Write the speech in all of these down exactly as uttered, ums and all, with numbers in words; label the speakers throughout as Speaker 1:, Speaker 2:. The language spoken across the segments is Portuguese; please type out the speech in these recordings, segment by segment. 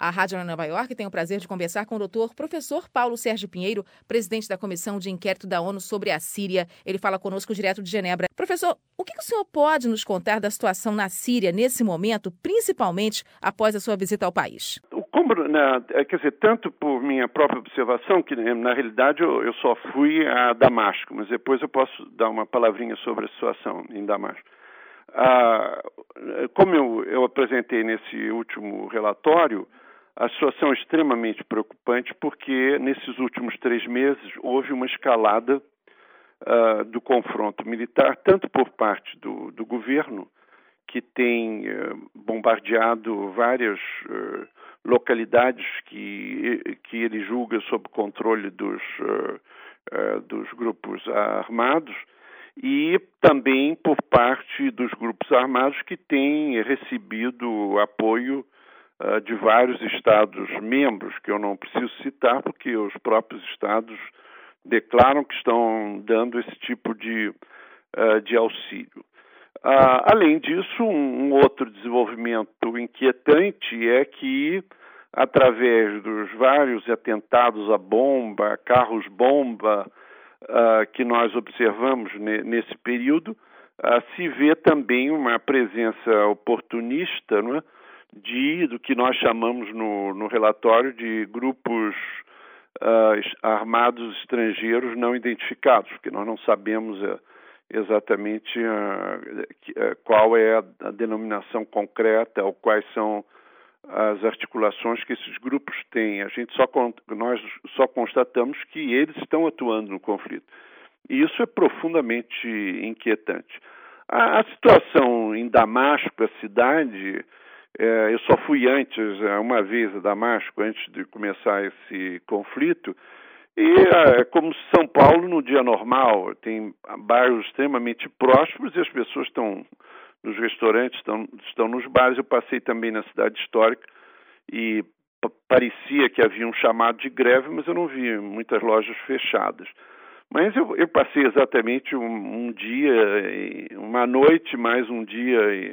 Speaker 1: A Rádio Nova York tem o prazer de conversar com o doutor professor Paulo Sérgio Pinheiro, presidente da Comissão de Inquérito da ONU sobre a Síria. Ele fala conosco direto de Genebra. Professor, o que o senhor pode nos contar da situação na Síria nesse momento, principalmente após a sua visita ao país?
Speaker 2: Como, na, quer dizer, tanto por minha própria observação, que na realidade eu, eu só fui a Damasco, mas depois eu posso dar uma palavrinha sobre a situação em Damasco. Ah, como eu, eu apresentei nesse último relatório, a situação é extremamente preocupante porque nesses últimos três meses houve uma escalada uh, do confronto militar, tanto por parte do, do governo, que tem uh, bombardeado várias uh, localidades que, que ele julga sob controle dos, uh, uh, dos grupos armados, e também por parte dos grupos armados que têm recebido apoio uh, de vários Estados-membros, que eu não preciso citar, porque os próprios Estados declaram que estão dando esse tipo de, uh, de auxílio. Uh, além disso, um, um outro desenvolvimento inquietante é que, através dos vários atentados à bomba, carros-bomba, Uh, que nós observamos ne, nesse período, uh, se vê também uma presença oportunista, não é, de, do que nós chamamos no, no relatório de grupos uh, armados estrangeiros não identificados, porque nós não sabemos uh, exatamente uh, uh, qual é a, a denominação concreta ou quais são as articulações que esses grupos têm. A gente só, nós só constatamos que eles estão atuando no conflito. E isso é profundamente inquietante. A, a situação em Damasco, a cidade, é, eu só fui antes, uma vez a Damasco, antes de começar esse conflito, e é como São Paulo no dia normal, tem bairros extremamente prósperos e as pessoas estão nos restaurantes, estão, estão nos bares. Eu passei também na cidade histórica e p- parecia que havia um chamado de greve, mas eu não vi muitas lojas fechadas. Mas eu, eu passei exatamente um, um dia, uma noite, mais um dia, e,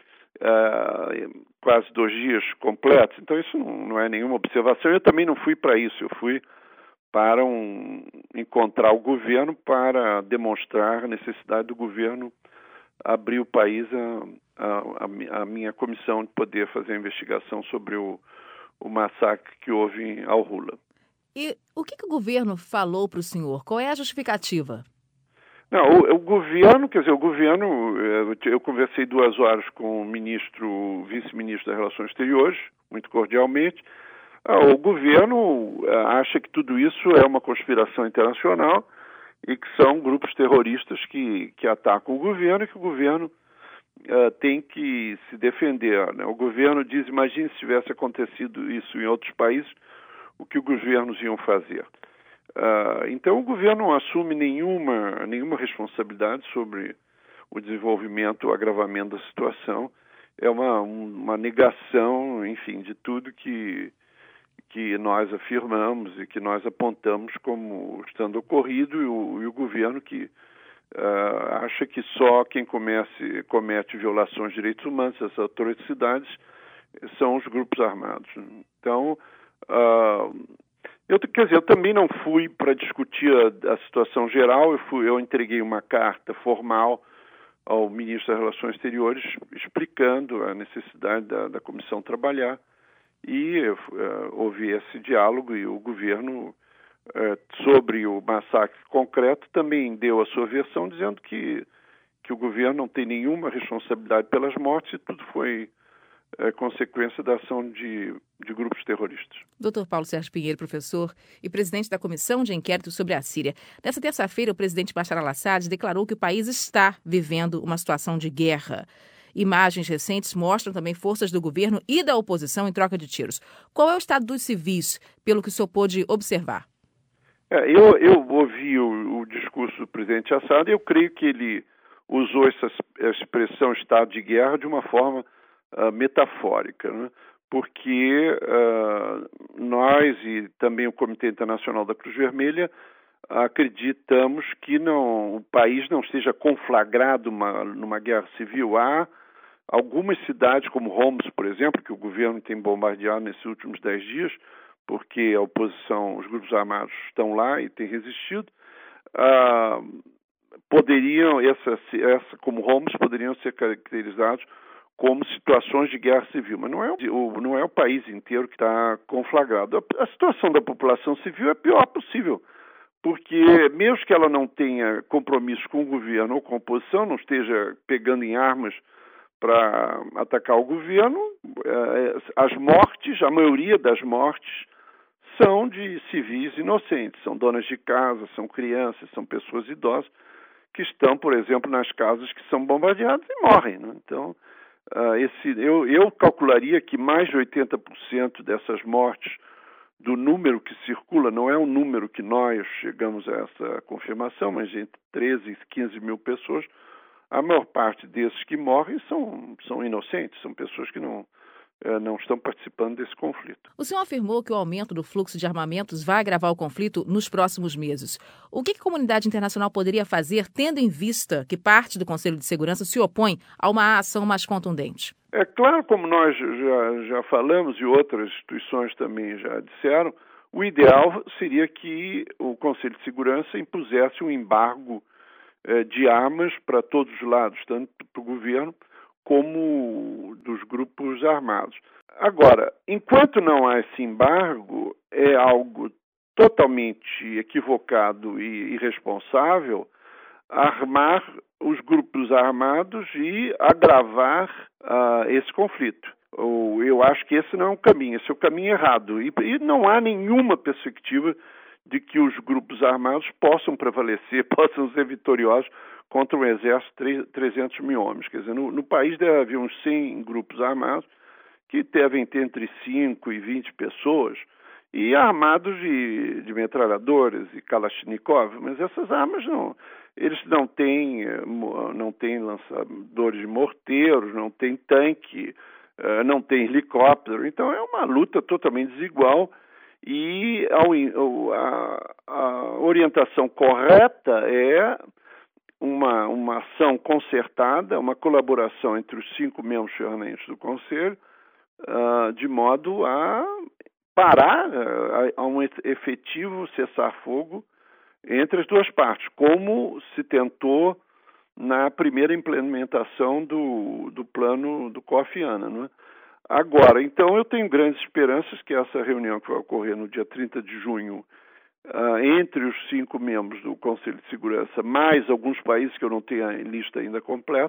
Speaker 2: uh, quase dois dias completos. Então isso não, não é nenhuma observação. Eu também não fui para isso, eu fui para um, encontrar o governo para demonstrar a necessidade do governo abrir o país a, a, a minha comissão de poder fazer a investigação sobre o, o massacre que houve em Al-Hula.
Speaker 1: E o que, que o governo falou para o senhor? Qual é a justificativa?
Speaker 2: Não, o, o governo, quer dizer, o governo, eu, eu conversei duas horas com o ministro, o vice-ministro das Relações Exteriores, muito cordialmente. O governo acha que tudo isso é uma conspiração internacional e que são grupos terroristas que, que atacam o governo e que o governo uh, tem que se defender, né? O governo diz, imagine se tivesse acontecido isso em outros países, o que os governos iam fazer. Uh, então o governo não assume nenhuma, nenhuma responsabilidade sobre o desenvolvimento, o agravamento da situação. É uma, uma negação, enfim, de tudo que... que nós afirmamos e que nós apontamos como estando ocorrido, e o, e o governo que uh, acha que só quem comece, comete violações de direitos humanos, as atrocidades, são os grupos armados. Então, uh, eu, quer dizer, eu também não fui para discutir a, a situação geral, eu, fui, eu entreguei uma carta formal ao ministro das Relações Exteriores explicando a necessidade da, da comissão trabalhar. E uh, houve esse diálogo e o governo, uh, sobre o massacre concreto, também deu a sua versão, dizendo que, que o governo não tem nenhuma responsabilidade pelas mortes e tudo foi uh, consequência da ação de, de grupos terroristas.
Speaker 1: doutor Paulo Sérgio Pinheiro, professor e presidente da Comissão de Inquérito sobre a Síria. Nessa terça-feira, o presidente Bashar al-Assad declarou que o país está vivendo uma situação de guerra. Imagens recentes mostram também forças do governo e da oposição em troca de tiros. Qual é o estado dos civis, pelo que o senhor pôde observar?
Speaker 2: É, eu, eu ouvi o, o discurso do presidente Assad e eu creio que ele usou essa expressão estado de guerra de uma forma uh, metafórica, né? Porque uh, nós e também o Comitê Internacional da Cruz Vermelha acreditamos que não, o país não esteja conflagrado uma, numa guerra civil. Há algumas cidades, como Homs, por exemplo, que o governo tem bombardeado nesses últimos dez dias, porque a oposição, os grupos armados estão lá e têm resistido, ah, poderiam, essa, essa, como Homs, poderiam ser caracterizados como situações de guerra civil, mas não é o, não é o país inteiro que está conflagrado. A, a situação da população civil é a pior possível, porque mesmo que ela não tenha compromisso com o governo ou com a oposição, não esteja pegando em armas para atacar o governo, as mortes, a maioria das mortes, são de civis inocentes, são donas de casa, são crianças, são pessoas idosas que estão, por exemplo, nas casas que são bombardeadas e morrem, né? Então, uh, esse, eu, eu calcularia que mais de oitenta por cento dessas mortes, do número que circula, não é um número que nós chegamos a essa confirmação, mas entre treze e quinze mil pessoas, a maior parte desses que morrem são, são inocentes, são pessoas que não, eh, não estão participando desse conflito.
Speaker 1: O senhor afirmou que o aumento do fluxo de armamentos vai agravar o conflito nos próximos meses. O que a comunidade internacional poderia fazer, tendo em vista que parte do Conselho de Segurança se opõe a uma ação mais contundente?
Speaker 2: É claro, como nós já, já falamos e outras instituições também já disseram, o ideal seria que o Conselho de Segurança impusesse um embargo de armas para todos os lados, tanto para o governo como dos grupos armados. Agora, enquanto não há esse embargo, é algo totalmente equivocado e irresponsável armar os grupos armados e agravar uh, esse conflito. Eu acho que esse não é um caminho, esse é o caminho errado. E, e não há nenhuma perspectiva de que os grupos armados possam prevalecer, possam ser vitoriosos contra um exército de trezentos mil homens. Quer dizer, no, no país deve haver uns cem grupos armados que devem ter entre cinco e vinte pessoas e armados de, de metralhadoras e Kalashnikov, mas essas armas não, eles não têm, não têm lançadores de morteiros, não têm tanque, não têm helicóptero, então é uma luta totalmente desigual. E a, a orientação correta é uma, uma ação concertada, uma colaboração entre os cinco membros permanentes do Conselho, uh, de modo a parar uh, a um efetivo cessar-fogo entre as duas partes, como se tentou na primeira implementação do, do plano do Kofi Annan, não é? Agora, então, eu tenho grandes esperanças que essa reunião que vai ocorrer no dia trinta de junho, uh, entre os cinco membros do Conselho de Segurança, mais alguns países que eu não tenho a lista ainda completa,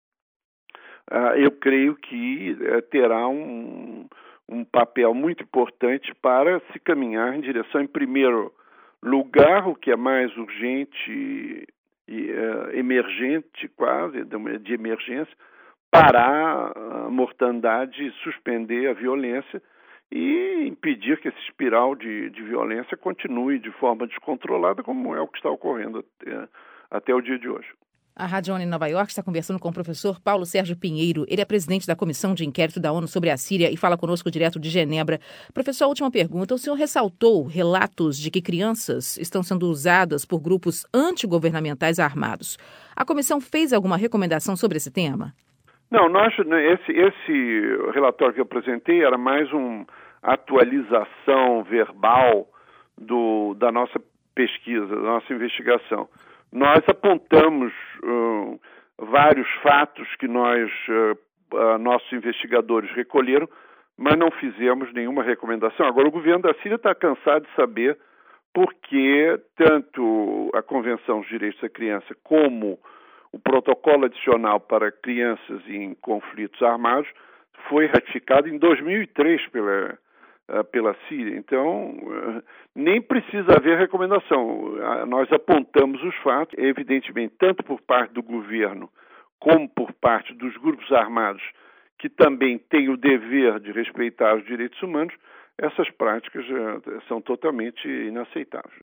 Speaker 2: uh, eu creio que uh, terá um, um papel muito importante para se caminhar em direção, em primeiro lugar, o que é mais urgente e uh, emergente, quase, de emergência, parar a mortandade, suspender a violência e impedir que essa espiral de, de violência continue de forma descontrolada, como é o que está ocorrendo até, até o dia de hoje.
Speaker 1: A Rádio ONU em Nova York está conversando com o professor Paulo Sérgio Pinheiro. Ele é presidente da Comissão de Inquérito da ONU sobre a Síria e fala conosco direto de Genebra. Professor, a última pergunta. O senhor ressaltou relatos de que crianças estão sendo usadas por grupos antigovernamentais armados. A comissão fez alguma recomendação sobre esse tema?
Speaker 2: Não, nós, esse, esse relatório que eu apresentei era mais uma atualização verbal do, da nossa pesquisa, da nossa investigação. Nós apontamos uh, vários fatos que nós, uh, nossos investigadores recolheram, mas não fizemos nenhuma recomendação. Agora, o governo da Síria está cansado de saber por que tanto a Convenção dos Direitos da Criança como o protocolo adicional para crianças em conflitos armados foi ratificado em dois mil e três pela, pela Síria. Então, nem precisa haver recomendação. Nós apontamos os fatos, evidentemente, tanto por parte do governo como por parte dos grupos armados, que também têm o dever de respeitar os direitos humanos. Essas práticas são totalmente inaceitáveis.